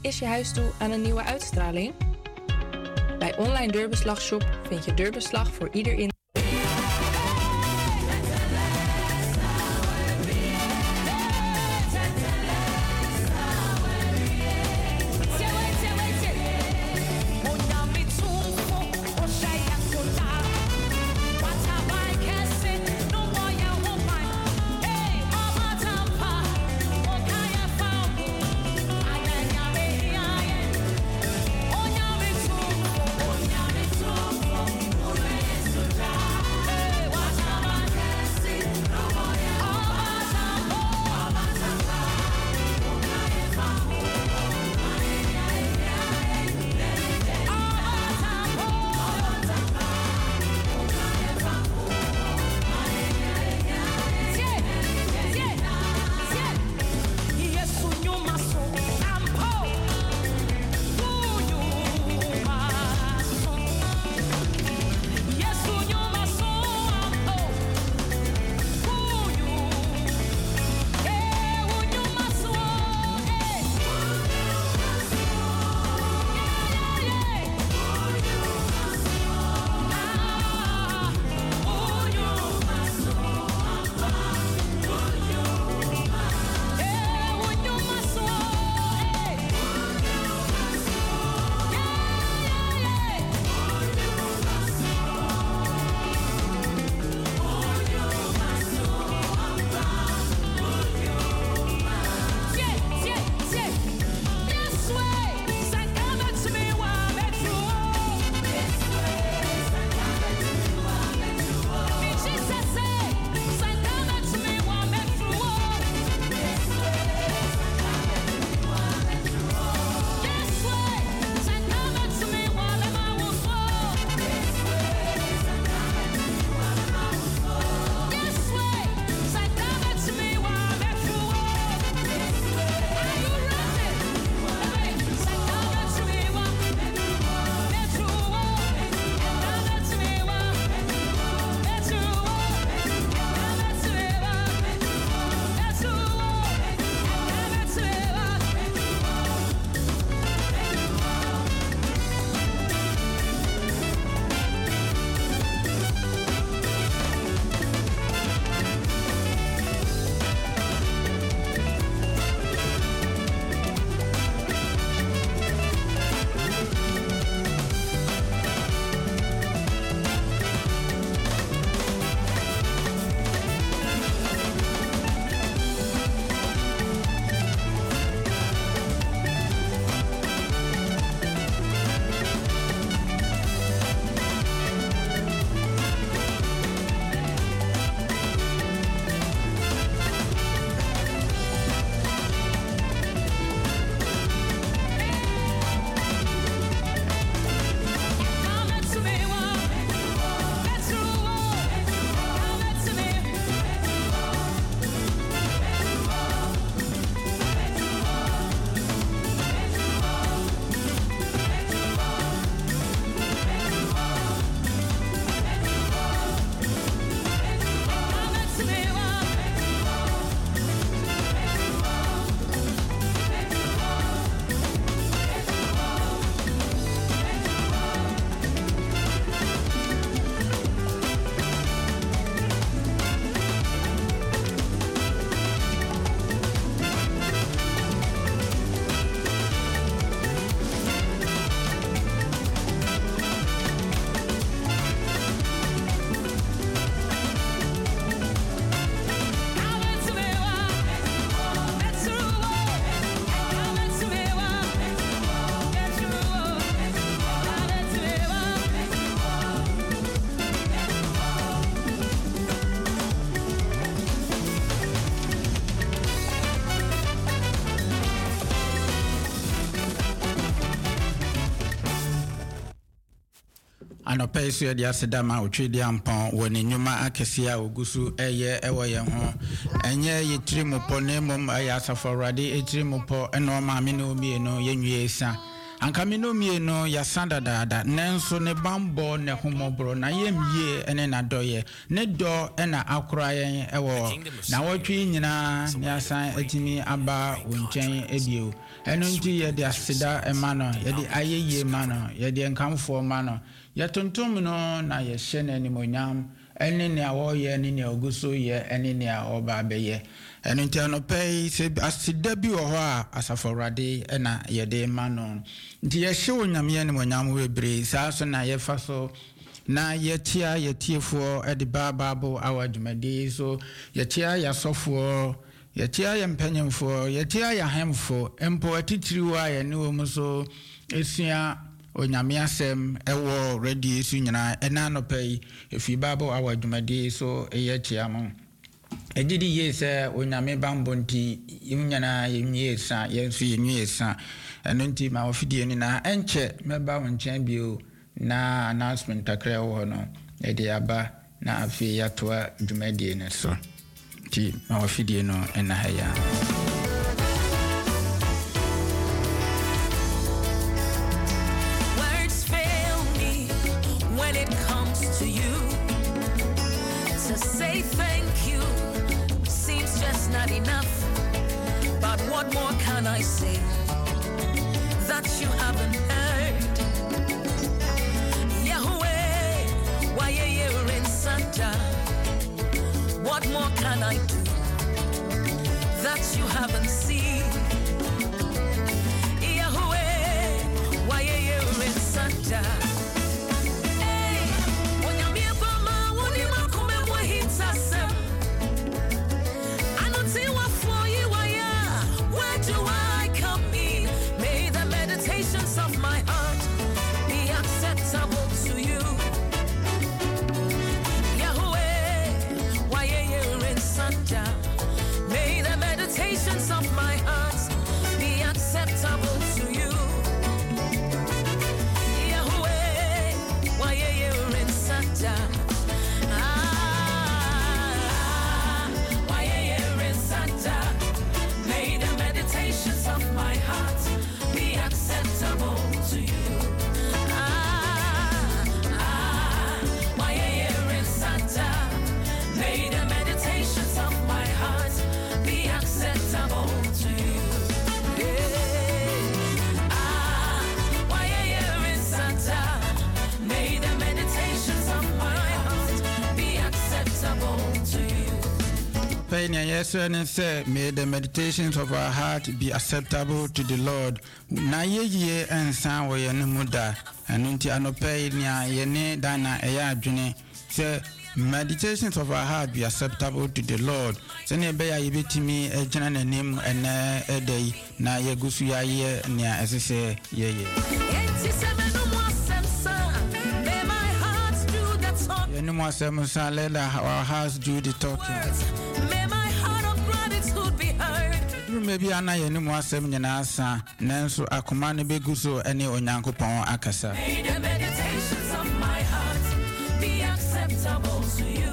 is je huis toe aan een nieuwe uitstraling? Bij Online Deurbeslagshop vind je deurbeslag voor ieder in. Anopesu dia sedama otwedi ampon woni nyuma akesia ogusu eye ewoye ho enye yitiri mupo nemom aya saforade etiri mupo eno ma me no mi no yenwie esa Ankamino mieno ya sanda dada nenso ne bambo ne homobro na yemye ene na doye ne do ena akora yen ewo na wotwe nyina ne asan atimi aba wonchen ebio eno nti ye de asida emano ye de ayeye mano ye de nkamfo mano ye tontom no na ye hye na nimonyam ene ne awoye ne ne oguso ye ene ne oba beye eno nti anopei se asida bi wo ho a asaforade ena ye de mano nti ye hye onyame ne monyam webre saa so na ye fa so na yetia yetiefo edi bababo awadumadi so yetia yasofo yetia yempanyemfo yetia yahemfo empo atitiriwa ye ne wo muso esua onyame asem ewo radio su nyina ena nopai efi babo awadumadi so yetia mo ejidi yese onyame bambo nti imnyana yemyesa yensu yemyesa eno nti ma ofidie ni na enche meba wonchen bio na announcement akra wo no e de aba na afi yatoa dwumadie ne so ti ma wafidie no ena haya words fail me when it comes to you to say thank you seems just not enough but what more can I say that you haven't heard what more can I do that you haven't seen? Yahweh, why you in Santa? Hey, when you're me mama, when you come and what he says, I don't see what for you where do I come in? May the meditations of my heart be acceptable to you. May the meditations of my heart be acceptable to you. Yahweh, why you're in Santa? Why you're in Santa? May the meditations of my heart be acceptable to you. Why you're in Santa? May the meditations of my heart be acceptable to you. Why you're in Santa? May the meditations of my heart be acceptable to you. Penya yeso say may the meditations of our heart be acceptable to the Lord. Na ye ensan wo ye no muda enu nti anopai nia ye ne dana eya adwene say meditations of our heart be acceptable to the Lord. Sene be ya yebetimi ejana nanim ene edai na yegusu ya ye nia esese ye ye. Yenu mwasemsa let our hearts do the talking. May my heart of gratitude be heard. Maybe ana yenu mwasem nyina asa nanso akoma ne beguso ene onyankopon akasa. May the meditations of my heart be acceptable to you.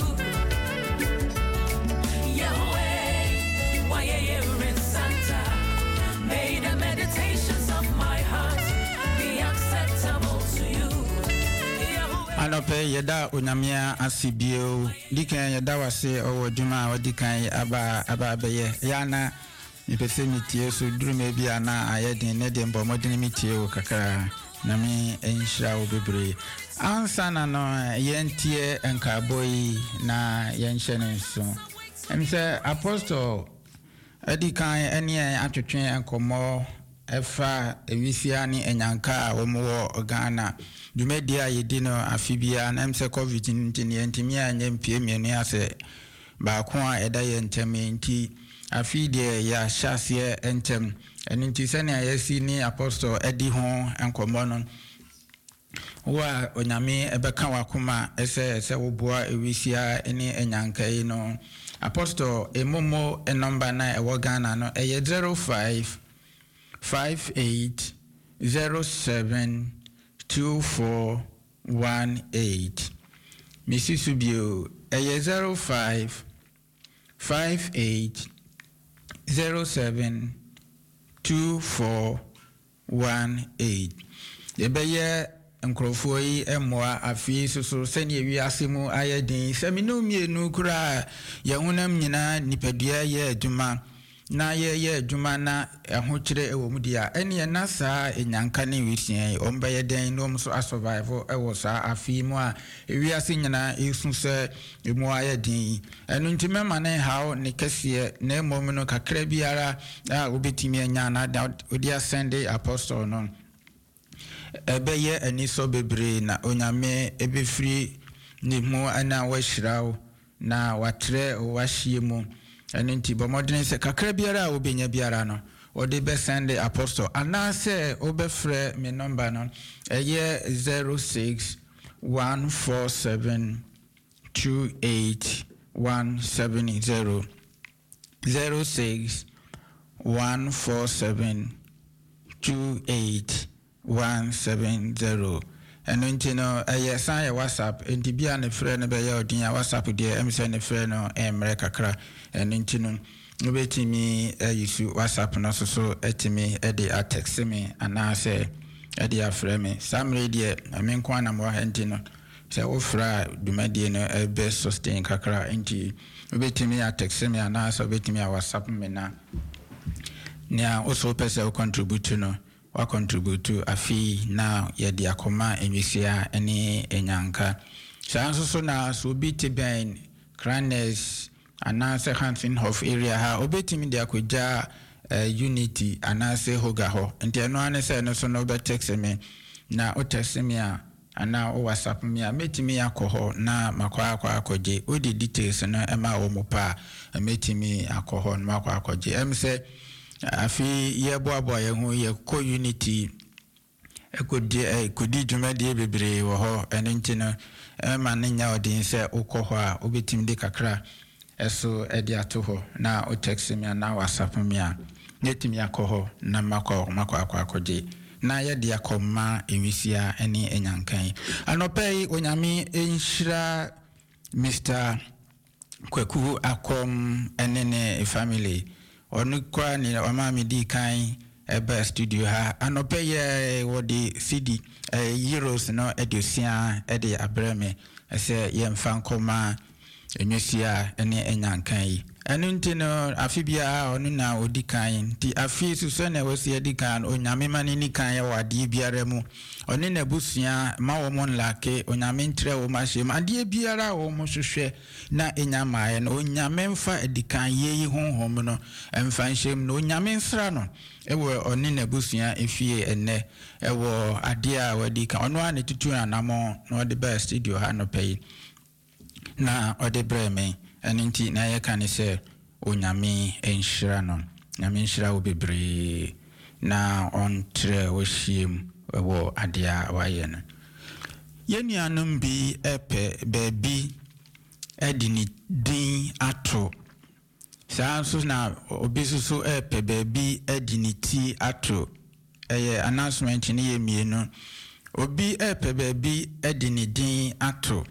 Yahweh, why you're in Santa? May the meditations of my heart be acceptable to you. Anope yeda onyamia asibio dikan yeda wase owo djuma wadikan aba beye yana nipese mitie so durume bia na ayedin ne de mbomodin mitie wo kakra na mi enhira wo bebre ansa na no yentie enkaboyi na yenhye nso emse apostle adikan ene atwetwe enkomo efa ewisia ni enyanka a womo Ghana dumedia yedino afibia na emse covid ntini entimi anya mpie mienu ase ba ko a eda ye nteme nti afide ya shasie entem enti sene ayesi ni apostle edi ho enkomo no wa onyame ebeka wakoma ese woboa ewisia eni enyanka yi no apostle emomo enumber na ewo Ghana no eye 05 58072418 Mississippi eye 0558072418 Yebeye nkrofo yi emoa afi soso sene wi asemu ayedin semino mienu kura ye honam nyina nipadua ye adwuma na ye adwuma na ho kire ewo mudia ene na saa enyanka ne wisien ombeye den no so survive ewo saa afi mu a wi ase nyina esu se emu ayedin enu ntimema ne hawo ne kese na emom no kakra biara a obetimi anya na odi ascend apostle no ebeye aniso bebre na onyame ebefiri ni mu ana washirawo na watre wahie mu eni nti bomodin se kakra biara obenya biara no odi be send apostle ana se obefre me number no eye 06147281170 06147281170 and intino sign WhatsApp and bia ne frɛ no be odin WhatsApp de emse ne frɛ no emre kakra and intino obetimi yisu WhatsApp no so etimi e a text me ana say e de afrɛ me samre de amenko anam wa intino say ofra dumadi no e be sustain kakra inti obetimi a text me ana say obetimi a WhatsApp me na also person contribute no wa contribute afi na ye de akoma enwisia ene enyanka so na so biti ben Cranes anase Hansenhof area ha obetimi de akoja unity anase hoga ho enti eno anase no so no be text me na o text me ana o WhatsApp me metimi akoho na makwa akoje odi details no ema wo mopa metimi akoho na makwa akoje emse afi ye boabo ye hu ye ko unity ekodi dwumade bebre wo ho enenti no ma nya odin se ukoho a obetim de kakra eso edi ato ho na o text me na WhatsApp me a netimi akoho na makwa akoje na ye de akoma enwisia ene enyankan anopai onyame enhira Mr. Kweku akom enene family onu kwa ni omami di kan ebe studio ha anope ye wodi CD euros no edusia ede abreme ese ye mfa nkoma enyesia ene enyankan yi enu ntino afibia onu na odi kan ti afi suso na wasi edi kan onyame mani ni kan ya wadi biara mu oni na busia ma wo mon lake onyame ntre wo mahye ade biara wo mo hwehwe na enyama ye no onyame mfa edi kan ye honhom no mfa nhyem no onyame nsra no ewo oni na busia efie enne ewo ade a wadi kan ono ane tutu anamo no ode be studio ha no pay na ode breme aninti na ye kan se onyame enhyira no nyame enhyira wo bebre na ontre wo hiem wo adia waye no yenuanom bi epe baby edini din ato so na obi so epe baby edini ti ato announcement ni ye mienu obi epe baby edini din ato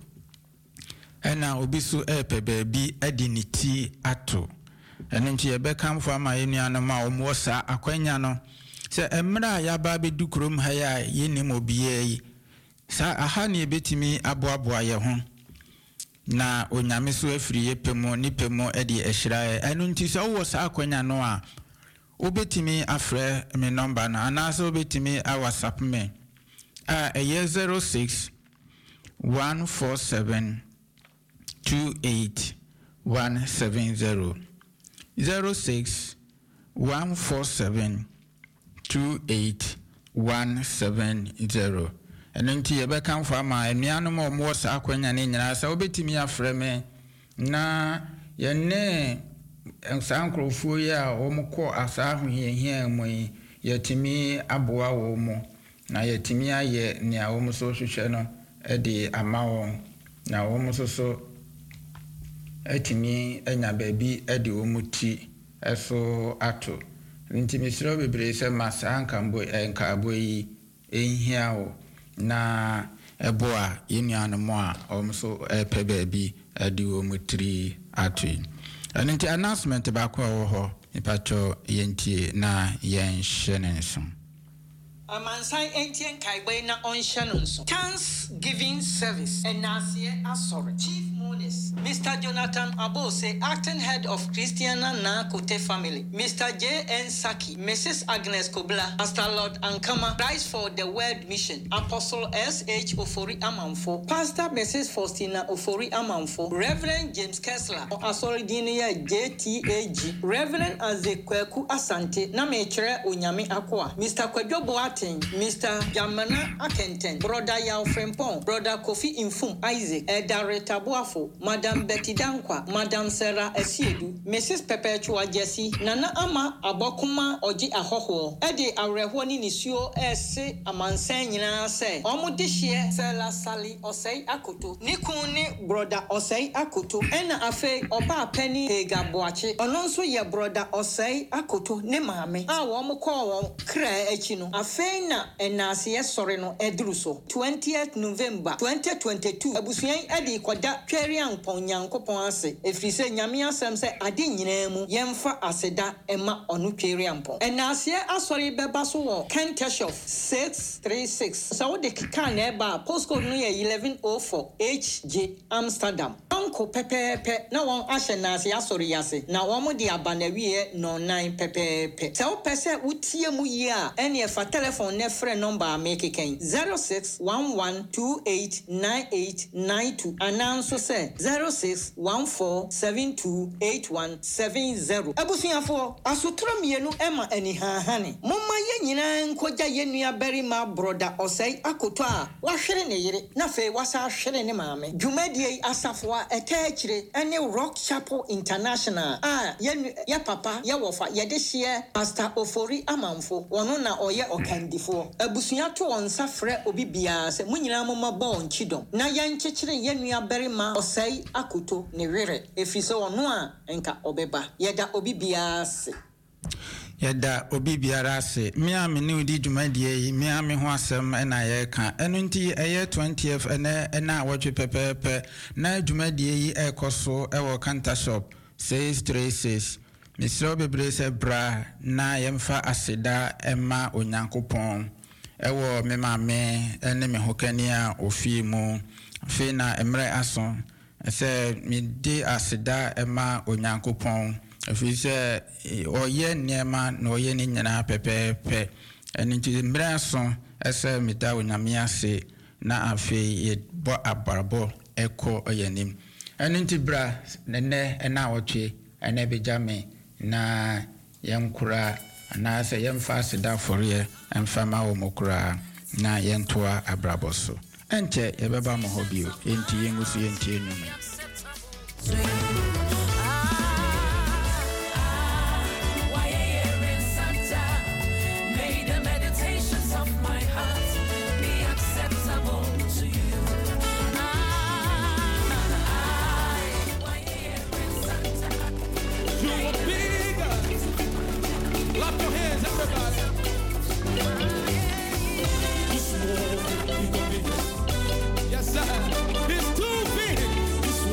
ena obi so epe baby edini ti ato enenti ebe kamfo ama yenuanom a omwo sa akwanya no se emra ya ba be dukrom ha ya yenim obiye sa aha ne betimi aboaboa ye ho na onyame so afiri yepemo nipemo edi ehira enu nti so wo sa akwanya no a obetimi afre me number na ana so obetimi a WhatsApp me a 06 147 28170 06 147 28170 enenti ye be kan fa ma enuanom omo sa akwanya ne nyina sa obetimi afre me na ye ne ensankrofo ya omko asa ahohia mu yetimi aboa wo mu na yetimi aye ne a wo so hwehwe no e de ama won na wo so etimi enya baabi e de wo muti eso ato ntimisiro bebre se masa nkambo enkabo yi enhiawo na eboa yenuanmo a omso epe baabi ade wo mutri ato anti announcement ba kwa wo ho ipacho yentie na yen hyenenso Amansan Entien Kaiwe na Onshanunso. Thanksgiving service. Enasie Asore. Chief Monis. Mr. Jonathan Abose, acting head of Christiana Na Kote family. Mr. J.N. Saki. Mrs. Agnes Kobla. Pastor Lord Ankama. Christ for the World Mission. Apostle S.H. Ofori Amanfo. Pastor Mrs. Faustina Ofori Amanfo. Reverend James Kessler. Asore Dinia J.T.A.G. Reverend Azekweku Asante. Namechere Onyame Akwa. Mr. Kwadwo Boateng. Mr. Jamana Akenten. Brother Yao Frempong. Brother Kofi Infum Isaac. Edare Tabuafo. Madam Betty Dankwa. Madam Sarah Esiedu. Mrs. Perpetua Jesse. Nana Ama Abokuma Oji Ahoho. Ede Areho ni nisuo ese amansen nyina se. Omo dihye Sela Sali Osei Akoto. Nikuni brother Osei Akoto. Ena afe oba penny Ega Boache. Ono nso ye brother Osei Akoto ne maame. A wo mo call won kra echi no. Afe na enase sore no eduru so. 20th November 2022. Abusuan ede koda tweri ampon Nyankopon ase. Efrise nyame asem se ade nyina mu yemfa aseda ema onu tweri ampon. Enase asore beba so wo Kenteshof 636. So the kan eba postcode no 1104 HJ Amsterdam. Uncle pepe na won ahye nase asore yase. Na wo mo de abanawie no 9 pepe. So pese utie mu yi a ene e fa telephone ne frɛ number make ken 0611289892 ananso se 0614728170. Abusuafo asutro mienu ema ani hahane. Momma ye nyina nkoja ye nua berima brother Osei Akoto a wahwere ne yere na fe wasa hwere ne maame. Dwumadie asafo a etachire ene Rock Chapel International a ye papa ye wofa ye de hye Pastor Ofori Amanfo wono na oye okandifo. Abusua to onsa frɛ obi bia se munyina momma bon chidom na ye nkyekire ye nua berima Osei Akoto ne were efise wono a enka obeba yeda obi bia se yada obi biara se me a me ne odi dwumadie yi me a me ho asem na ye ka eno nti eye 20th na wotwe pepepe na dwumadie yi ekoso ewo Kanta Shop 636 misro bebre se bra na yemfa aseda ema Onyankopon ewo me maame ene me hokani a ofi mu fe na emre aso se mi di aseda ema Onyankopon afi se oye niema na oye ni nyina pepepe eni nti mre aso ese mi da Onyame ase na afi ye bo abarabo eko oyenim eni nti bra nene na wotwe ene bejame na yankura na se yemfa aseda forye emfa ma wo mokura na yentoa abraboso enche yebeba mo hobio enti yengusu enti enyume Yes, sir. It's too big.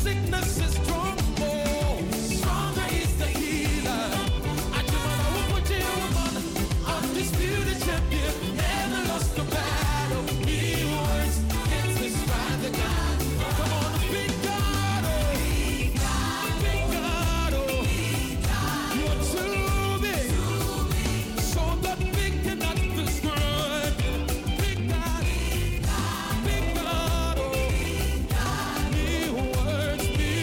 sickness is tremble. Stronger is the healer. Ajumala Wukoje woman, undisputed champion, never lost a battle. He works against this rather God. Come on, big God, oh. Big God, oh. You're too big, so the big cannot destroy. Big God, oh. Me words.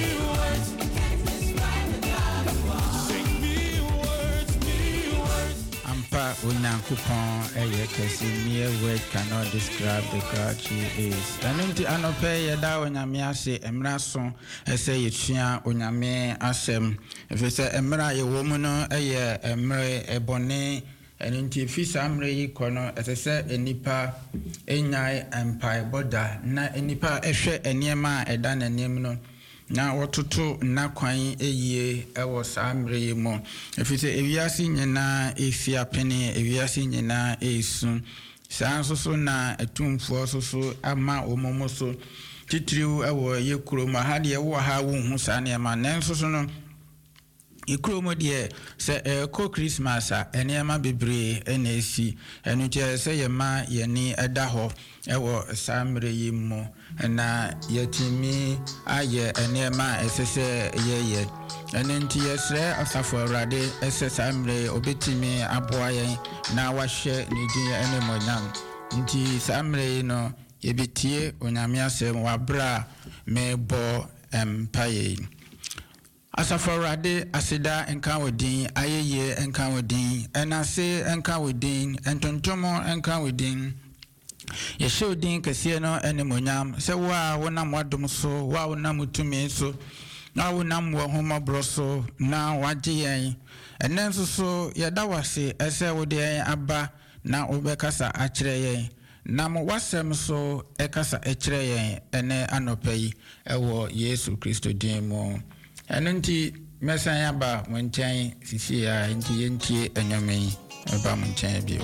Sing me words. Ampa Unyankupon Eyekesi mere word cannot describe the God she is. Anunti anope yeda onyame ase emra so ese yetua onyame asem. Efese emra ye wo mu no eye emre ebone anunti fisa amre yi kono esese enipa enyai empire boda na enipa ehwe eniema eda na nim no na wototo na kwan eyie ewo samre yi mo efise ewiase nyina efia pene ewiase nyina esu sanso na etumfo soso ama omomo so titiriu ewo yekuro ma ha de wo ha wo hu sa ne ma nanso so no ikromo de se ko Christmas a eniema bebre ena esi enu je se ye ma ye ni eda ho ewo samre yi mo na yetimi aye eniema esese ye enenti yesre asafo awrade ese samre obetimi aboa yen na wahye ni din enemonyam nti samre no yebetie onyame asem wabra mebo empaye Asafurade asida enka wedin ayeye enka wedin enase enka wedin entontomo enka wedin yeshudin kese no enemonyam se wa wonam wadom so wa wonam utumi so na wonam wo homa broso na waje yen enenso so yeda wase ese wode yen aba na obekasa akire yen na mo wasem so ekasa akire yen ene anopai ewo Yesu Kristo din mo Anunti mesanya ba monchen sisi ya nti yentie enyame ba monchen bi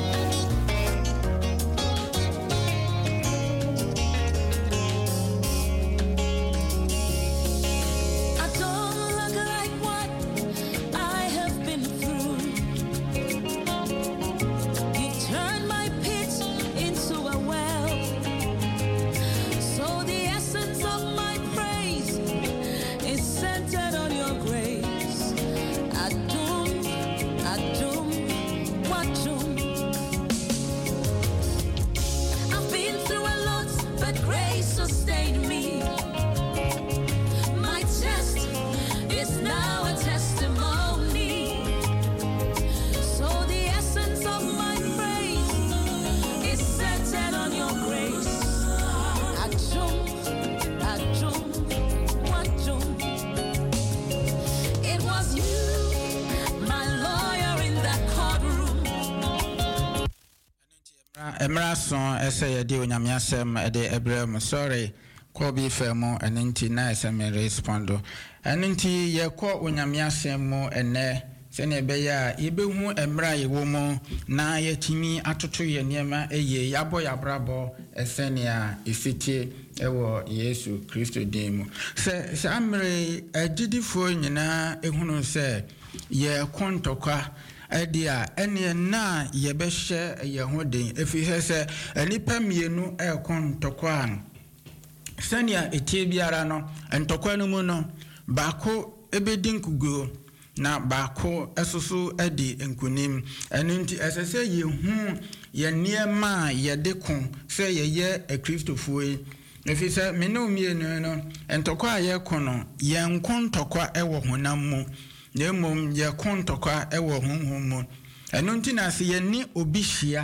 Emrason ese yedi onyame asem ede ebrem sorry ko bi femo enenti na esem respondo enenti ye ko onyame asem mo ene se ne be ya yebehu emra yewo mo na yetimi atoto ye niema eye yabo yabrabo esenia ifiti ewo Yesu Kristo demu se amre agidifo nyina ehunu se ye kontokwa Edia ene na yebehye yehoden efihese enipa mienu ekon tokwa sania etie biara no entokwa no mu no baako ebedin kugo na baako esoso edi enkunim enunti esese yehu ye niema yedekon se yeye ekristofuo efise menu mienu no entokwa ye kono ye nkon tokwa ewo honam mu Nemom ye kontokwa ewo honhom eno nti na se ye ni obihia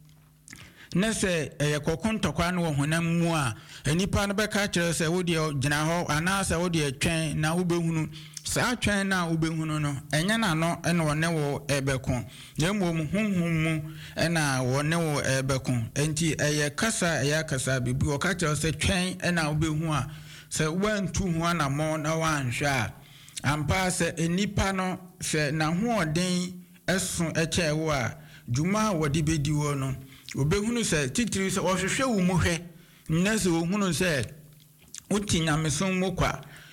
na se ye kokontokwa no honam mu a enipa no beka kire se wo de gina ho ana se wo de twen na wo behunu sa twen na wo behunu no enya na no ene wo ne wo ebekon nemom honhom mu ena wo ne wo ebekon enti eye kasa bibi wo ka kire se twen ena wo behu a se wantu ho ana mo na wanhwa ampa se enipa no se na hoɔden esu echewo a juma wodi bedi wo no obehunu se titiri se ohwehwe wo mu hwe nna se ohunu se utinyamson mokwa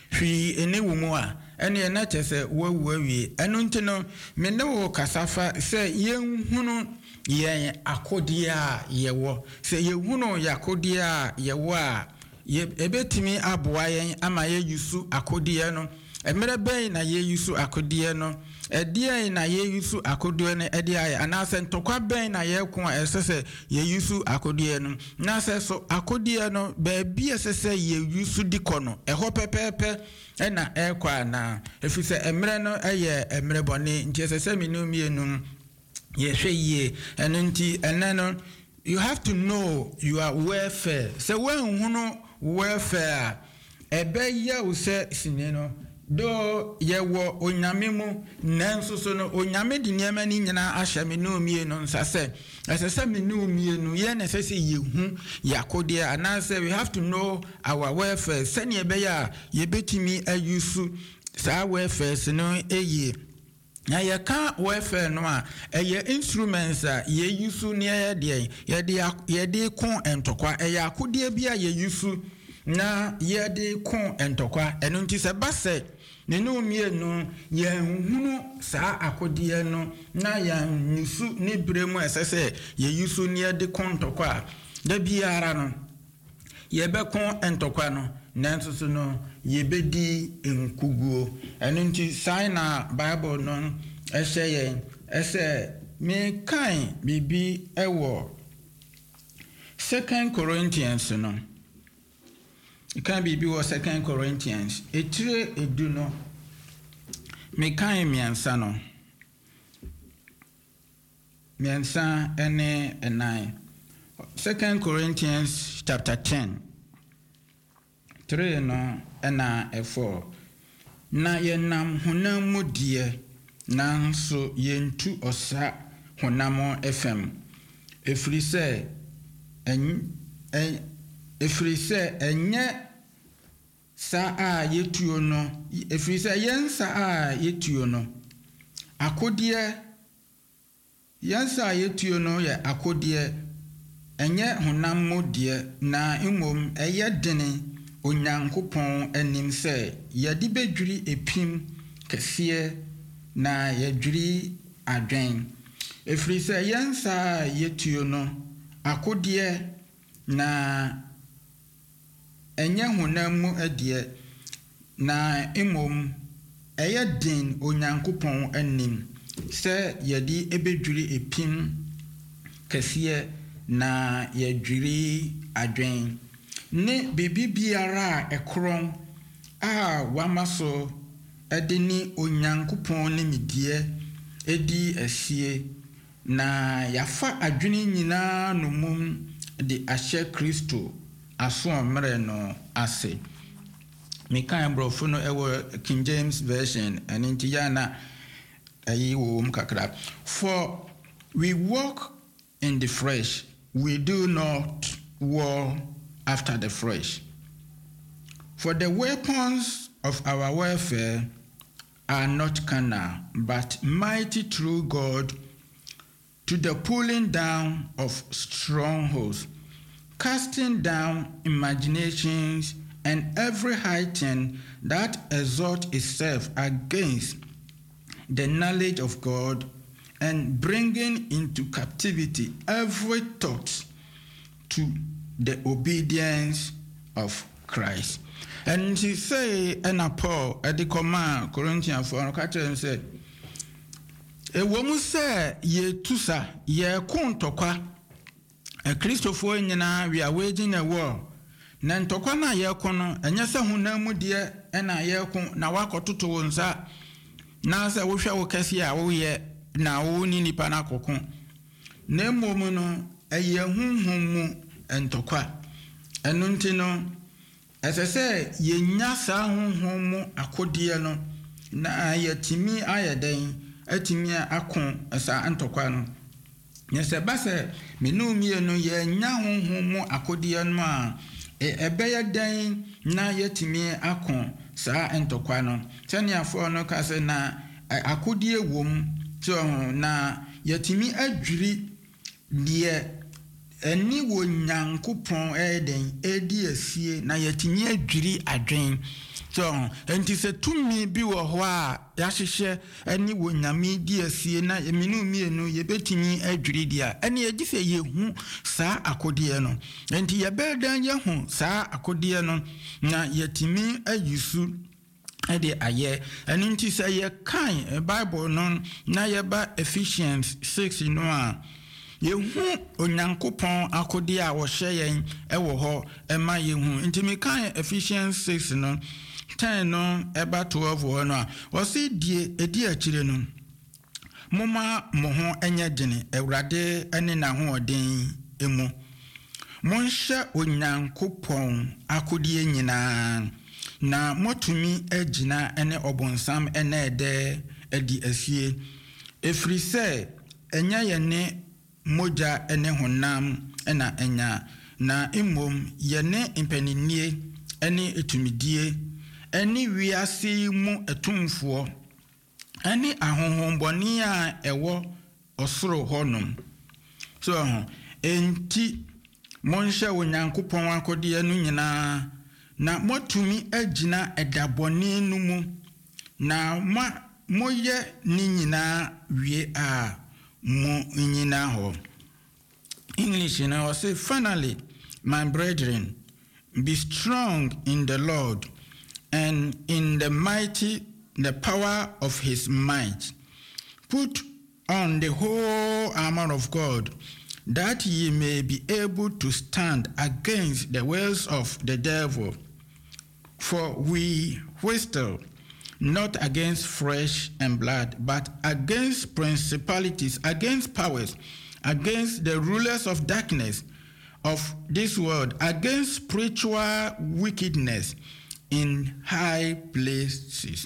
hwi ene wo mu a ene na kyese wawu awie eno ntino me ne wo kasafa se yenhunu yen akodi a yewo se yehunu yakodi a yewo a ebetimi aboa yen ama ye yusu akodi no emere ben na ye yusu akodi no edie na ye yusu akodi no edie aye anase ntokwa ben na ye ko esese ye yusu akodi no na se so akodi no ba bi esese ye yusu dikono eho pepepe ena ekwa na efise emere no eye emere bone nti esese minu mienu ye hweye enunti enano you have to know your welfare so when hunu welfare ebe ya use sineno do yewo onyame mu nanso so no onyame di niema ni nyina ahye me no mienu nsase asese me no mienu ye na sese yehu yakode anase we have to know our welfare sene ebe ya ye betimi ayusu sa welfare sino eye na ye ka welfare no a eye instruments a ye yusu ne ye de kon entokwa eye akode bia ye yusu na ye de kon entokwa eno nti se base ne no mienu ye hunu sa akode no na ya nyusu ne bremu esese ye yusu ne de kon entokwa da biara no ye be kon entokwa no nanso so no ye bedi enkuguo eno nti sign na bible no ehye ese me kan bibi ewo 2 Corinthians no kan bibi wo 2 Corinthians etire edu no me kan miansa no miansa ene enai 2 Corinthians chapter 10 3 no ena e4 na yenam honam mu die nanso yentu osa honam fm efrise enye sa a yetuo no efrise yensa a yetuo no akodie yensa a yetuo no ye akodie enye honam mu die na imom eye dene onyankopon anim se yadi bedwiri epim kese na yadwiri adwen efiri se yensa yetuo no akodie na enye honam mu adie na imom eye den onyankopon anim se yadi ebedwiri epim kese na yadwiri adwen ne bibiara ekron a wamaso edini onyankopon ne midie edi asie na yafa adwene nyina no mum de ahye Kristo aso amre no ase me kan brofo no ewo King James version aninti yana ayi wo kakra for we walk in the flesh we do not war after the flesh. For the weapons of our warfare are not carnal, but mighty through God to the pulling down of strongholds, casting down imaginations and every high thing that exalts itself against the knowledge of God, and bringing into captivity every thought to the obedience of Christ. And he say, and Paul at the command Corinthians 4 say, a woman say ye tusa ye kuntokwa a Christopher nyina we are waging a war. Nantokwa na ye kono enya se hunamu de na ye kun na wakototo wonsa na se wo hwe wo kase a wo ye na wo ni nipa na kokon na mmom no eye hunhum mu entokwa enunti no esese yenya sa honhom mu akodie no na yatimi ayeden atimi akon esa antokwa no nyese base menu mie no yenya honhom mu akodie no a ebeye den na yatimi akon sa antokwa no tani afo no kase na akodie wom so na yatimi adwiri die eni wo nyankopon eden edi asie na yatimi adwiri adwen so enti se tumi bi wo ho a yahihye ani wo nyame di asie na eminu mienu yebetimi adwiri dia ene ye gise yehu saa akode no enti ye bedan yehu saa akode no na yetimi ayusu ede aye eni nti se ye kan Bible no na ye ba Ephesians 6 no a yehu onyankopon akode a wo hye yen ewo ho ema yehu nti me kan Ephesians 6 no 10 no eba 12 no a wo se die edi akire no moma mo ho enya gene ewrade ene na ho odin emu monhye onyankopon akode nyina na motumi agina ene obonsam ene ede edi asie efrise enya yene moja ene honam ena enya na imom yene impeninie ene etumidie ene wiase mu etumfo ene ahonhomboni a ewo osoro honum so enti monhye onyankopon akode anu nyina na motumi agina edaboni no mu na moye ni nyina wie a mo nyina ho. English now say, finally, my brethren, be strong in the Lord and in the power of his might. Put on the whole armor of God, that ye may be able to stand against the wiles of the devil. For we wrestle not against flesh and blood, but against principalities, against powers, against the rulers of darkness of this world, against spiritual wickedness in high places.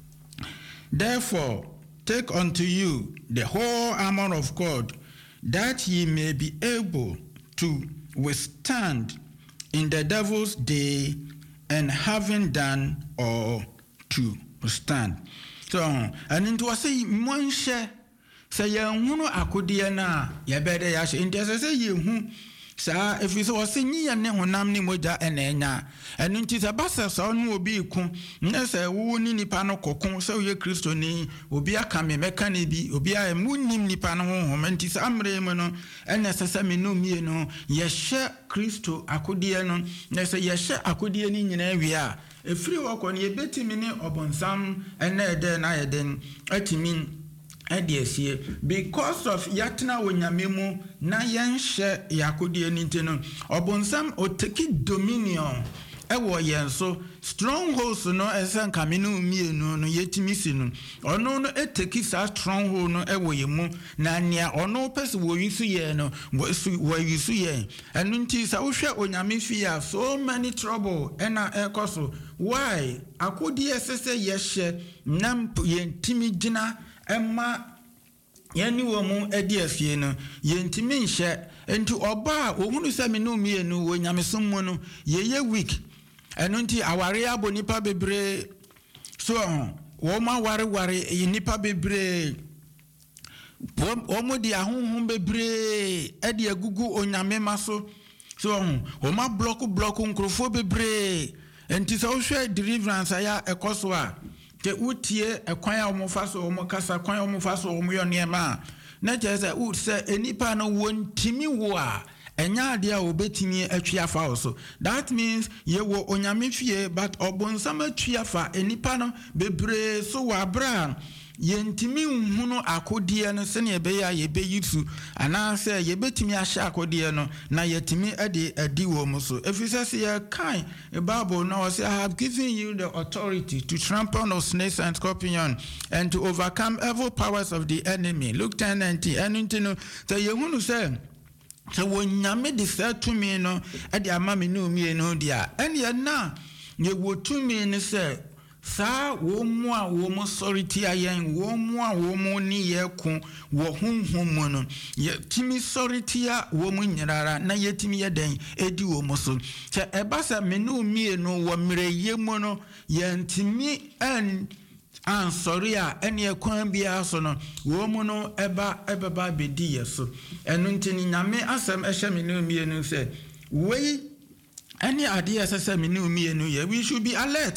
Therefore, take unto you the whole armor of God, that ye may be able to withstand in the devil's day, and having done all to stand. So, and into a say, Monshe, say, Yahuno Akudia na, Yabede Yash, in the say, you, sir, if you was singing and Nehonamni Moja and Ena, and into the bassa son will be cum, Nessa, wooing Nipano Cocon, so ye Christoni, Ubia Kame Mecanibi, Ubia Moonim Nipano, Mentis Amremono, and Nessa no Mieno, Yesha Christo Akudiano, Nessa Yesha Akudian in area. A free walk on ye betty minute upon some, and then I then atimin. Because of Yatna Winyamemo, na yen share Yakudi Nintendo, Obonsam or take dominion. Ewo yen so strongholds no esen kaminu mi no yeti misinu ono no eteki sa stronghold no ewo yemu na nia ono pese wo yisu ye no wo yisu ye enu nti sa wo hwe onyame fia so many trouble ena ekoso why akodi esese ye hye nam yentimi gina emma yani wo mu edi afie no yentimi nhye enti oba ohunu se me no mi enu wo nyamesom mu no ye weak enunti aware abo nipa bebre so woma ware nipa bebre omo di ahunhun bebre e di agugu onyame maso so woma block nkrofo bebre enti so hwe deliverance aya ekoso a te utie ekwan a omo faso omo kasa kwan omo faso omo yoniema na jese se enipa no wontimi wo a enya ade a obetimi atwi afa oso. That means ye wo onyame fie but obonsam atwi afa enipa no bebre so wa bra yentimi hunu akode no se ne ebeya ye beyitu ana se ye betimi ahye akode no na yetimi adi wo mu so. Efisese ye kan the Bible now say, I have given you the authority to trample on snakes and scorpions and to overcome evil powers of the enemy. Luke 10:19 and so ye hunu say so when nyame de say to me no e de ama me no mi no dia ene na ye wo to me ne say sa wo mu a wo mo sority ayen wo mu a wo mo ni ye ko wo honhom mo no ye timi sority a wo mu nyirara na ye timi ye den edi wo mo so che e ba sa me no mi no wo mire ye mo no ye ntimi en sorry ene kwan bia so no wo mu no eba bedi yeso enu ntini nyame asem ehye me no mie no se we any idea say me no mie no ye we should be alert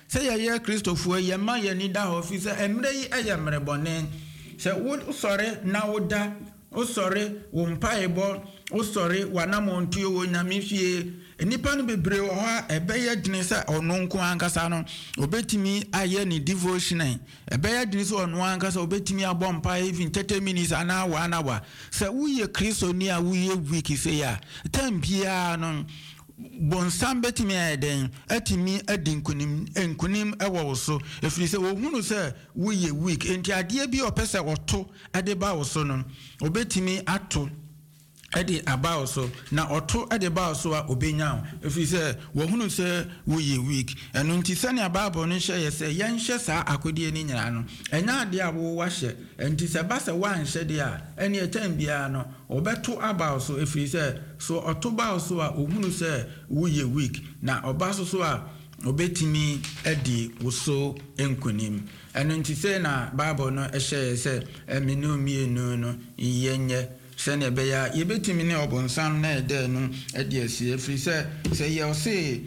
say ye Christopher ye ma ye ni da officer emre yi ayemre bone say wo sorry na wo da o sorry wo mpaebo o sorry wanamontuo wo nyame fie enipa no bebre wo ha ebeye dine se ono nko ankasa no obetimi aye ni devotion ebeye dine se ono ankasa obetimi abọ mpa even 30 minutes ana wa na wa se wuye Kristo ni a wuye week se ya tambia no bonsam betimi eden atimi adinkunim enkunim ewo so efiri se wo hunu se wuye week enti ade bi opese woto ade ba wo so no obetimi ato ade about so na oto ade about so a obenya if you say wo hunu say we week enu nti sane ababo no hye ye say yen hye sa akodie ni nyina no enya ade a wo hye enti se ba se wan hye de a ene etan bia no obeto about so if you say so oto ba so a ohunu say we week na oba so a obetimi edi wo so enkunim enu nti say na babo no hye say eminu mienu no yenye sene beya yebetimi ne obonsam na ede no ede asie firi se ye ose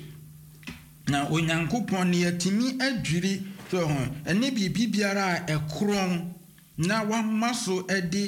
na onyankopon ne yatimi adwiri so ho ene bibiara ekron na wamaso ede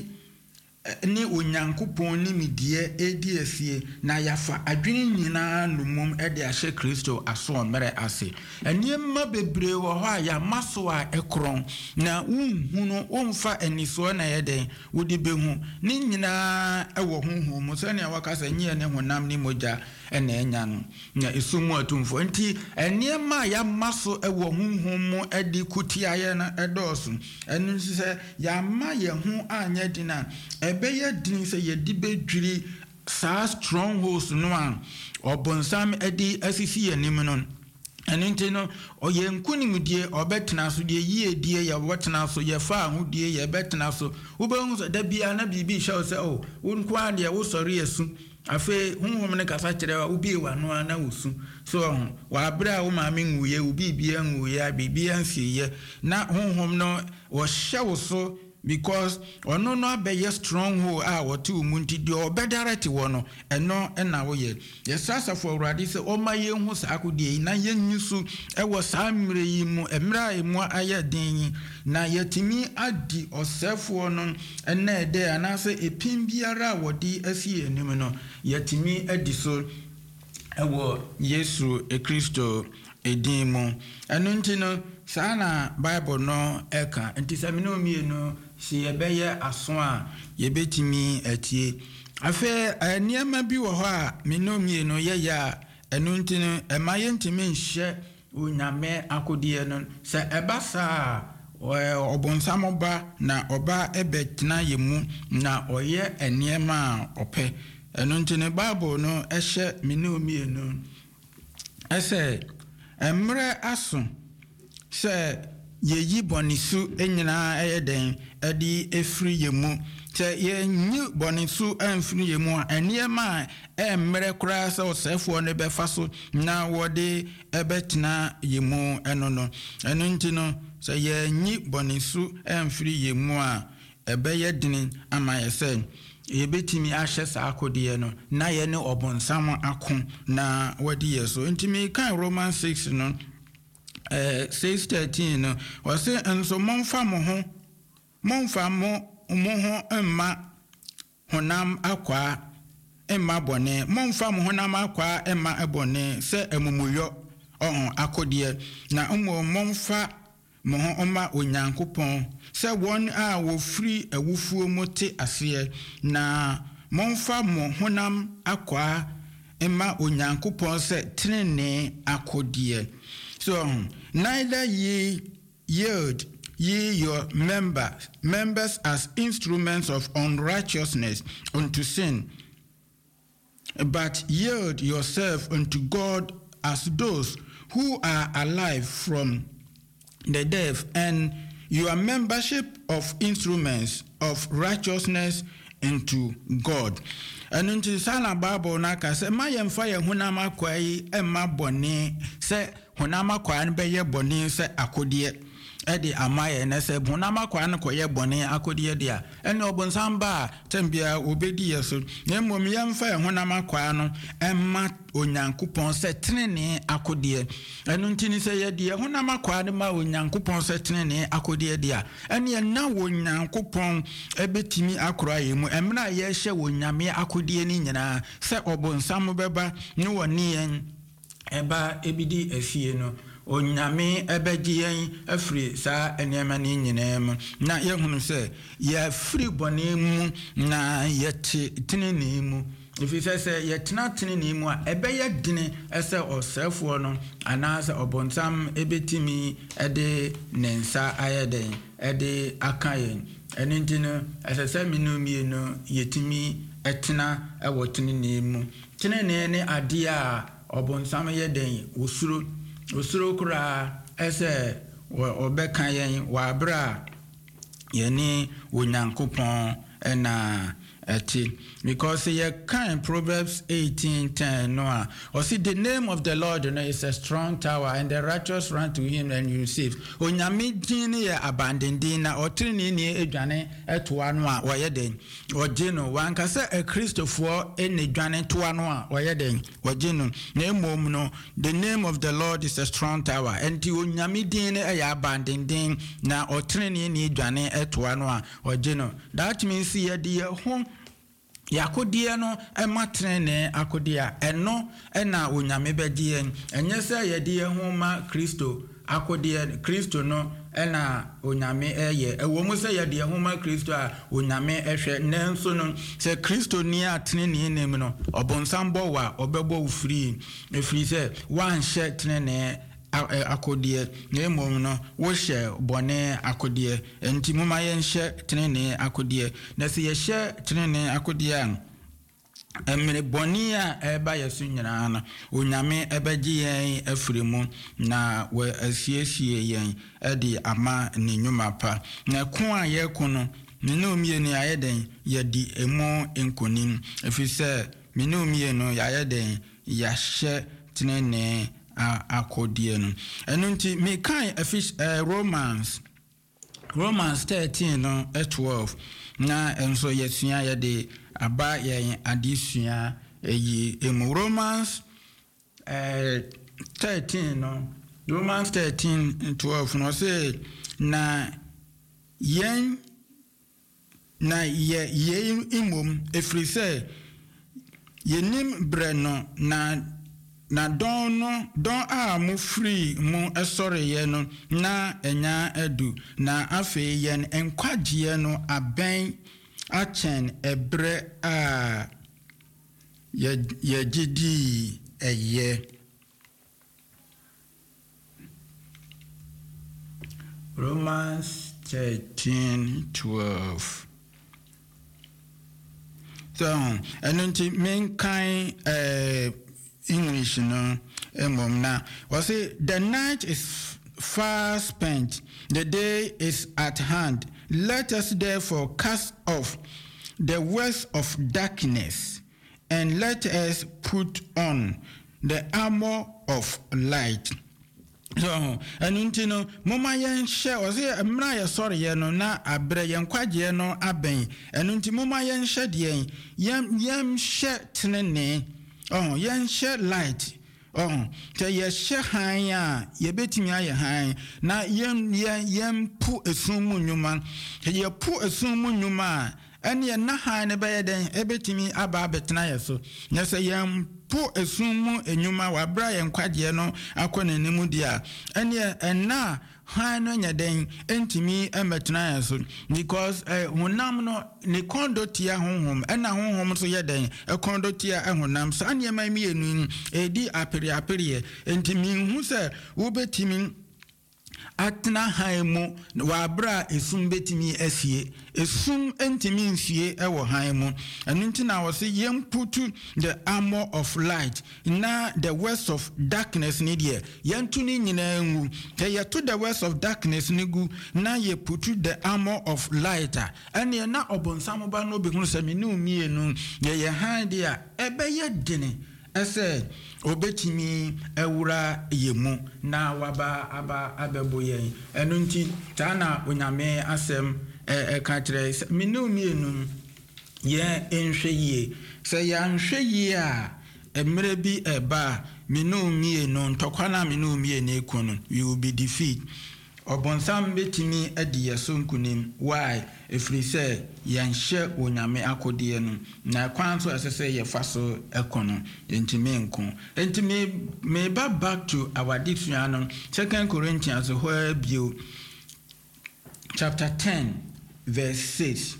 ni onyankopon ni midie edi asie na yafa adwene nyina numum ede ahye Kristo aso mere ase eniema bebre wo ho aya maso a ekron na unhunu onfa eniso na yeden wodi behu ni nyina ewo honhom mo sane wakasa nyie ne honam ni moja ena enya no na esumu atumfo nti eniema ya maso ewo honhom mo edi kutiaye na edoso enu se ya ma ye hu anya dina ebeye din se ye dibedwiri sa strongholds no an obonsam edi asisi anim no enti no oye nkunimdie obetena so die yie die ye wotena so ye fa ahudie ye betena so ubehu so da bia na bibi hye se o wonko ade wo sori yesu afi honhom ne kasa kire wa ubi wano na wosu so wa bra wo ma me nwuye ubi bia nwuye abibia nsiye na honhom no wo hye wo so because ono no abeye stronghold a wote umunti di obedarete wono eno na wo ye yesasa for urade se o ma ye hu sa akodi na ye nyusu ewo sa mre yi mu emra emu aya den na yetimi adi osefo no ena ede anase epin biara wodi asi enim no yetimi adi so ewo Yesu Kristo edin mu eno ntino sana Bible no eka enti samino mienu si yebeye aso a yebetimi atie afa eniema bi wo ho a minomie no ye ya enu ntino emaye ntimi nhye onyame akodie no se ebasa obonsam ba na oba ebetna yemu na oye eniema ope enu ntino Bible no ehye minomie no ese emre aso se yeyi bonisu enyina eyeden edi efri yemu te ye nyu bonisu amfri yemu a eniema emre kura se osefo ne befa so na wode ebetena yemu enono enu ntino se ye nyi bonisu amfri yemu a ebeye dini ama yese yebetimi ahye sa akode no na ye ne obonsam akon na wode yeso ntimi kan Romans 6 no 6:13 no wase enso monfa mo ho emma honam akwa emma bone monfa mo honam akwa emma ebone se emumuyo akode na monfa mo ho oma onyankopon se won a wo free awufuo mote ase na monfa mo honam akwa emma onyankopon se trene akode. So neither ye yield ye your members as instruments of unrighteousness unto sin, but yield yourself unto God as those who are alive from the dead, and your membership of instruments of righteousness into God. And into sana Bible na ka se ma yemfa ye hunama kwai emma bone se honama kwa be ye boni se akodiye edi amaye na se honama kwa no koye boni akodiye dia ene obonsam ba tambia obedi yeso nyemom yemfa ye honama kwa no emma onyankopon se tenene akodiye enu ntini se ye die honama kwa no ma onyankopon se tenene akodiye dia ene na onyankopon ebetimi akora yemu emra ye hye wonyame akodiye ni nyina se obonsam beba ne woni yen eba ebidi afie no onyame ebegiyen afri sa enema ni nyinam na yehunu se ya free bone mu na yete tenene mu ifi se yetena tenene mu a ebeye dine ese osefo no anase obonsam ebetimi ede nensa ayeden ede akayen enintino ese minumie no yetimi etena ewo tenene mu tenene ne ade a obonsam yeden osuro kura ese obeka yen wa bra yeni onyankopon na ati because ye kind Proverbs 18:10 no or see the name of the Lord is a strong tower and the righteous run to him and you save onyame din ye abandon na otrini ni edwane etoa no a oyeden ogino wanka se a Christopher en edwane toa no a oyeden ogino na emom no the name of the Lord is a strong tower and the onyame din ye abandon na otrini ni edwane etoa no a ogino that means ye de home yakodie no ematrene akodia eno na onyame bedie enye se yede homa Kristo akodie Kristo no na onyame eye ewo se yede homa Kristo a onyame ehwe nenso no se Kristo ni atrene nem no obonsambo wa obebo ufiri efiri se wan hye trene akodie nemom no wo hye bone akodie enti moma ye hye tenene akodie na se ye hye tenene akodie an emre bone a eba yesu nyina na onyame ebeji yen afiremu na we asiesie yen edi ama ne nyuma pa na ko a ye ko no minomie ni ayeden yedi emu enkonin efise minomie no ayeden ya hye tenene akodie no enu nti me kan Romans 13 no 12 na enso yesua yede aba yen adesua eyi emu Romans 13 no Romans 13:12 no say na yen na ye imom efrise yenim bre no na don a mu free mu esore ye no na enya edu na afe yen enkwagye no aben achen ebre a ye gidi eye Romans 13:12 so enunti men kind English no emom na was say the night is far spent the day is at hand let us therefore cast off the works of darkness and let us put on the armor of light. So anintino moma yen hye o se emra ye sori ye no na abre yen kwagye no aben anunti moma yen hye de yem hye tenene yen hye light te ye hye han a ye betimi aye han na yen pu esumu nyuma ye pu esumu nyuma ene na han ne be den ebetimi aba betena ye so na se yen pu esumu enyuma wa bra yen kwagye no akona nimu dia ena han no nyeden entimi emetena ye so because honam no ne kondotia honhom ena honhom so yeden kondotia honam sa ne mami enu edi apere entimi hu se wo betimi atna haimu wa bra esum betimi asie esum entimi nsie ewo haimu anunti na wo se yem putu the armor of light na the works of darkness ni die yentu ni nyina ngu ye to the works of darkness ni gu na ye putu the armor of light ane na obonsam ba no be hunu se me ni umienu ye han dia ebe ye dene ese obetimi ewura yemu na waba aba abebo yen enu nti tana onyame asem ka kire minu mienu ye enhwe yie se ya nhwe yie a emre bi eba minu mienu ntokwana minu mienu ekunu you will be defeat obonsam betimi adi yesonkunim why efri say yanhye onyame akode no na kwanso asese ye faso ekono entimi nko entimi me back to our dictionary no 2 Corinthians where bio chapter 10 verse 6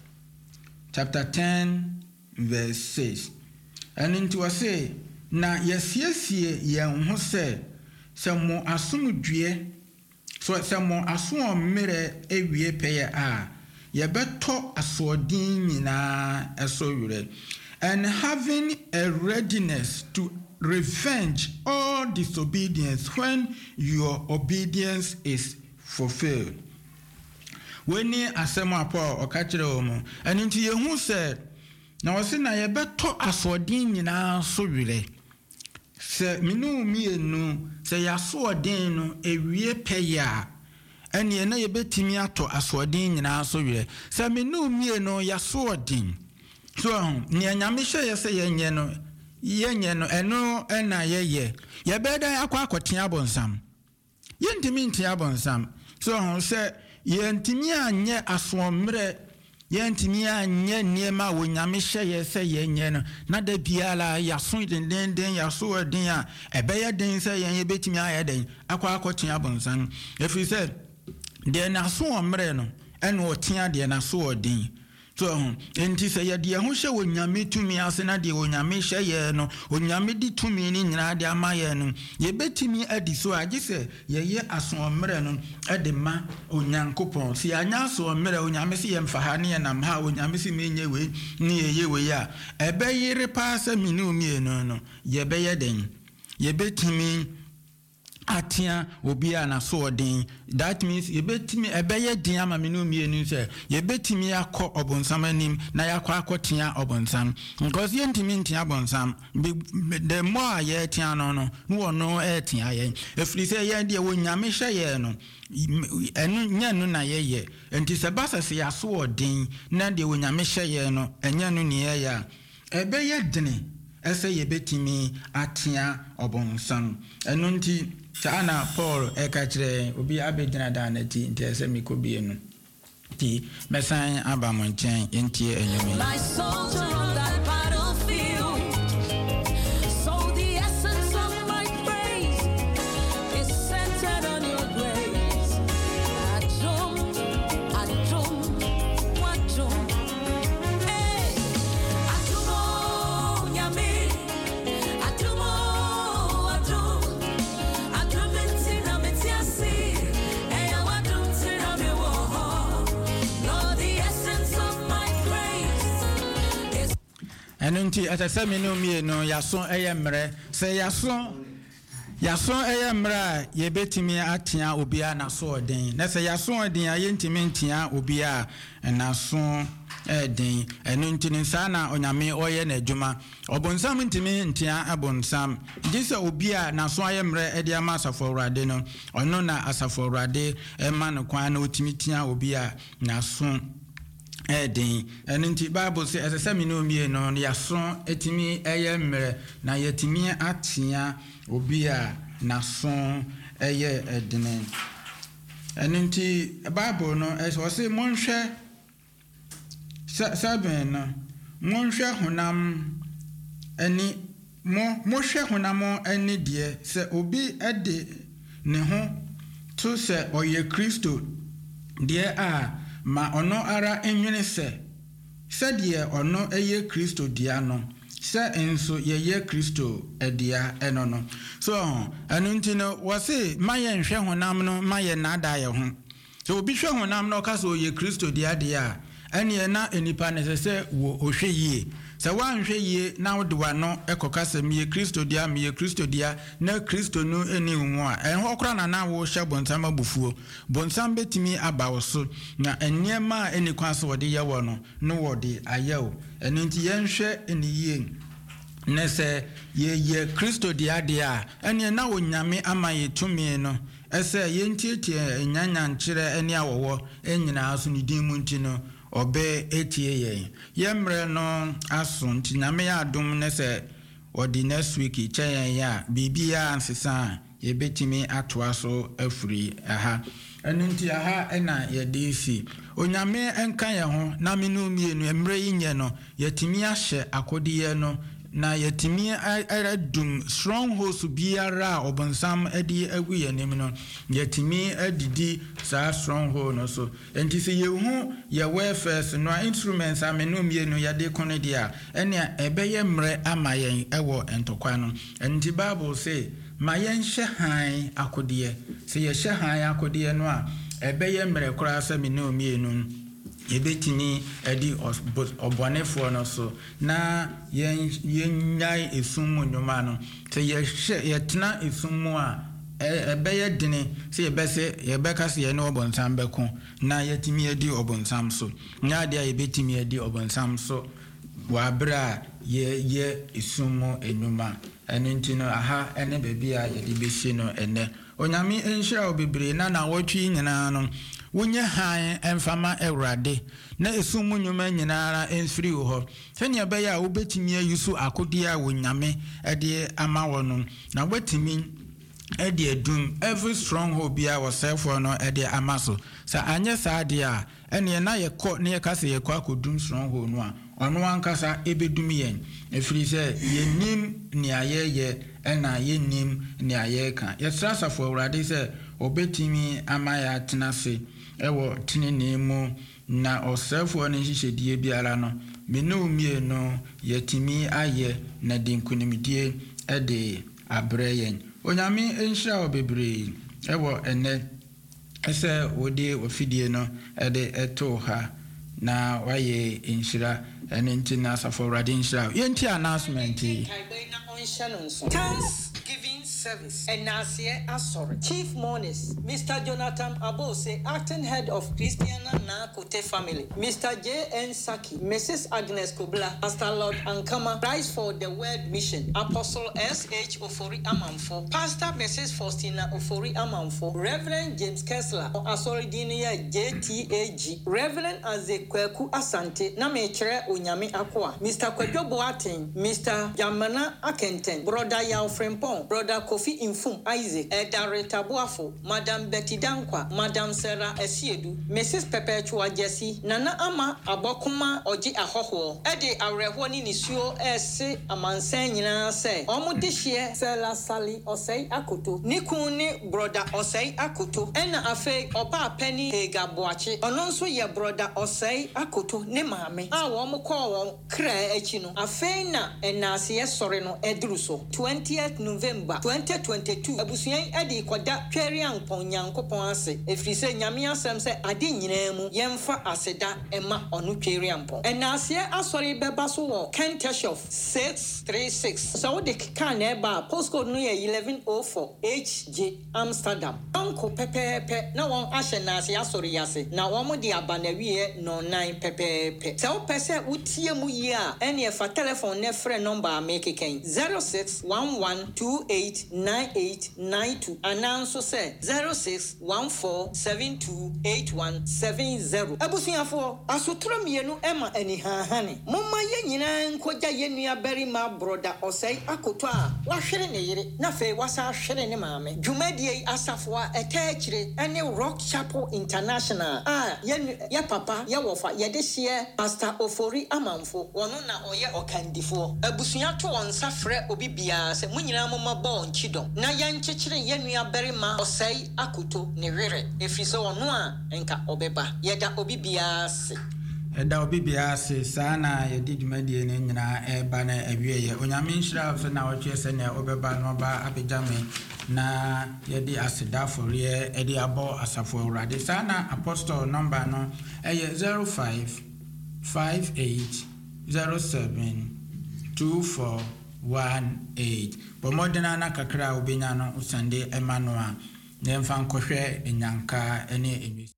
chapter 10 verse 6 and into we say na yesiesie ye ho se mo asomdue so semo aso mmere ewie peye a ye beto asodin nyina eso yure and having a readiness to revenge all disobedience when your obedience is fulfilled. When ni asemo apo okachire omo enti ye hu se na wose na ye beto asodin nyina so yure se minu mienu se yasoodin no ewie peya ene na yebetimi ato asodin nyina so yire se minu mienu yasoodin so ni anyame hye ye se yenye no eno ena ye beda akwa akotea abonsam yentimi ntia abonsam so se yentimi anye asomre yentimi anye niema wonyame hye ye se yenye no na da biala yaso den yaso den a ebeye den se yenye betimi ayeden akwa akotea abonsam efi se de na so omre no eno otea de na so odin so enti se ye de ho hye wonyame tumi ase na de wonyame hye ye no wonyame di tumi ni nyina de amaye no ye betimi adi so agise ye asomre no ede ma onyankopon si anya asomre wonyame si ye mfaha ne nam ha wonyame si menye we ni ye we ya ebe yire pa se minu mienu no ye be ye den ye betimi atia obia na so odin that means ye betimi ebeye din ama menu mienu se ye betimi akọ obonsam anim na yakọ akotia obonsam because ye ntimi ntia obonsam the more ye tia no no etia ye efri se ye de wonyame hye ye no enu nyanu na ye enti se basa se yaso odin na de wonyame hye ye no enyanu ne ye ya ebeye dine ese ye betimi atia obonsam enu nti Chana Paul ekachire obi abedina danati ntese mikobie no ti mesan abamonchen entie enyame My soldier on that battlefield, so the essence of my praise is centered on your grace. Adum, hey, adumo nyame, adumo. Enunti atasemi no mie no yaso eyemre se yaso eyemra ye betimi atia obia na so odin na se yaso odin ayentimi ntia obia na so edin enunti nsa na onyame oye na adwuma obonsam ntimi ntia abonsam gisa obia na so ayemre edi ama asafo awrade no ono na asafo awrade ema no kwan na otimi tia obia na so edin enunti Bible say asesemi no mie no yaso etimi eyemre na yetimi atia obia na so eye edine enunti Bible no eso say monhwe saben no monhwe honam ani mohwe honam ani de se obi ede ne ho to se oye Kristo de a ma ono ara enwene se de ono eye Kristo dia no se enso ye Kristo edia eno no so anunti no wose maye nhwe honam no maye nada ye ho so obi hwe honam no ka so ye Kristo dia dia ene na enipa ne se wo ohwe yie se wan hwe yie na wode wano ekokasa me Kristo dia me Kristo dia na Kristo no eni wu a enho kra na wo hye bonsam abufuo bonsam betimi abawoso na eniema eni kwaso wode ye wo no no wode ayewo eni nti yenhwe eni yie nese ye Kristo dia ene na onyame ama yetumi no ese ye ntietie nyanya nkyere ene awowo enyina aso ne din mu nti no obe etie ye mre no aso nti nyame ya adom nese odi next week chen ya bibia ansesa ye betimi atoa so afuri aha enu nti aha ena ye DC onyame enka ye ho na menu mienu emre yinye no yetimi ahye akodiye no na yetimi aradum strongholds biara obonsam edi aguye nim no yetimi adidi sa stronghold no so enti se yehu ye warfare no instruments amenu mienu yade konedia ene ebeye mre amayen ewo entokwa no enti Bible say mayen hyehan akodiye se ye hyehan akodiye no a ebeye mre kora sa menu mienu yebetini edi obonefo no so na yenyai esumu nyoma no se yetena esumu a ebeye dini se yebese yebeka se ye no obonsam beko na yetimi edi obonsam so nya de yebetimi edi obonsam so wa bra ye esumu enyoma enintino aha ene bebia yedi beshi no ene onyame enhira obebre na wotwi nyina no wonye han emfama ewrade na esumu nyuma nyinara enfiri ho senya be ya wobetimi ayusu akodia wonyame ede ama wono na wetimi ede adum every stronghold bia wosefo no ede amaso sa anye saade a ene na yekọ na yekase yekọ akodum stronghold no a ono ankasa ebedum yen efiri se yenim ni ayeye ena yenim ni ayeka yestrasafo ewrade se obetimi ama ya tenase ewo tinene mu na osefo ne hihedie biara no menu mie no yetimi aye na dinkunimdie ede abreyen onyame enhira obebre ewo ene ese wode ofidie no ede eto ha na waye enhira ene ntina safo rade enhira yenti announcement Thanksgiving service and Nasie Asore. Chief Mournes, Mr. Jonathan Abose, acting head of Christiana Nakote family. Mr. J.N. Saki, Mrs. Agnes Kubla, Pastor Lord Ankama, Prize for the Word Mission, Apostle S.H. Ofori Amanfo, Pastor Mrs. Faustina Ofori Amanfo, Reverend James Kessler, Asore Dinia JTAG, Reverend Azekweku Asante, Namechere Unyami Akwa, Mr. Kwejo Boating, Mr. Jamana Akenten, Brother Yao Frempong, Brother Kofi Infum Isaac, Edareta Boafo, Madam Betty Dankwa, Madam Sarah Esiedu, Mrs. Perpetua Jesse, Nana Ama Abokuma Oji Ahoho, Ede Arehwani Nisio Ese Amansen Nyina se, Omudishie Sela Sali Osei Akoto, Nikuni Brother Osei Akoto, Ena Afe Oba Penny Hega Boache, Ononso ye Brother Osei Akoto, ne mame, Awomu Ko Kre Echino, Afe na Enasie Soreno Edruso, 20th November 2022 abusuan ade koda twerian ponyankopon ase efrise nyame asem se ade nyina mu yemfa aseda ema onu twerian pon enase asori beba so wo Kenteshof 636 so de kan eba postcode no ye 1104 HJ Amsterdam anko pepepe na won ahye nase asori yase na won de abanawie no 9 pepepe se wo pese utie mu yi a ene e fa telephone ne frɛ number make ken 0611289892 announce say 0614728170 abusuafo asotro mienu ema ani hahane momma ye nyina nkoja ye nua berima broda Osei Akoto a wahwere ne yire na fe wasa hwere ne maame dwumadie asafo a etachire ene Rock Chapel International a ye papa ye wofa ye de hye Pastor Ofori Amanfo wono na oye okandifo abusua to wonsa frɛ obi bia se munyina mama bo nchido na yankyekire ye nua berima Osei Akoto ne were efrise wono a enka obeba yeda obi bia se eda obi bia se sana ye didwumadie ne nyina eba na awieye onyame nhira fe na wotwe se ne obeba no ba abejame na ye di aseda forie edi abo asafo awrade sana apostle number no eye 0558072418 bomodena na kakra obenya no usande emmanuel ne mfa nkɔhwɛ enyanka ene emi